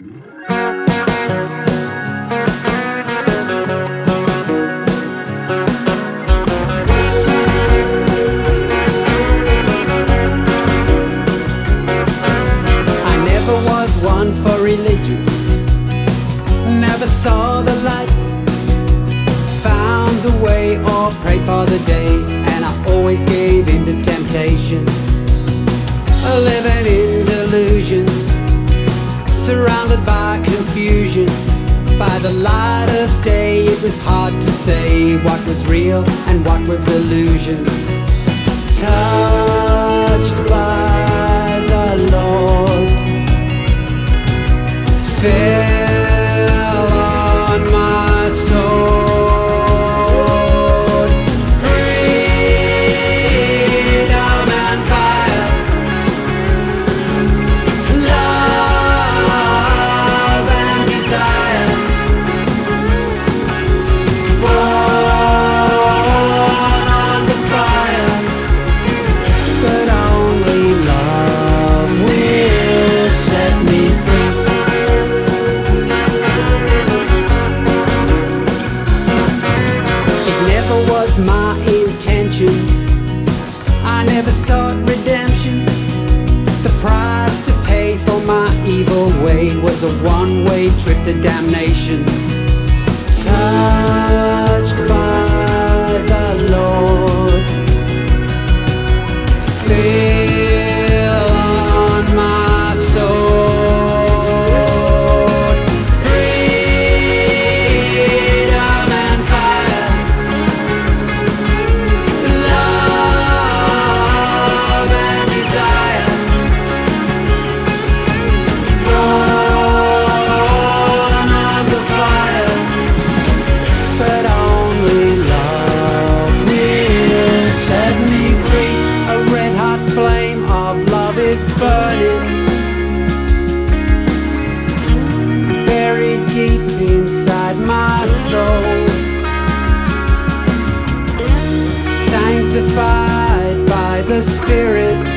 I never was one for religion, never saw the light, found the way or prayed for the day, and I always gave in to temptation, living in delusion, surrounded by confusion. By the light of day it was hard to say what was real and what was illusion. Touched by the Lord, fell on my soul. Freedom and fire, love and desire, born under fire, but only love will set me free. It never was my intention, I never sought redemption. The price to pay for my evil way was a one-way trip to damnation. Touched by the Lord, fell on my soul. Freedom and fire, love and desire, born of the fire, but only love will set me free. A red hot flame of love is burning, buried deep inside my soul, sanctified by the Spirit,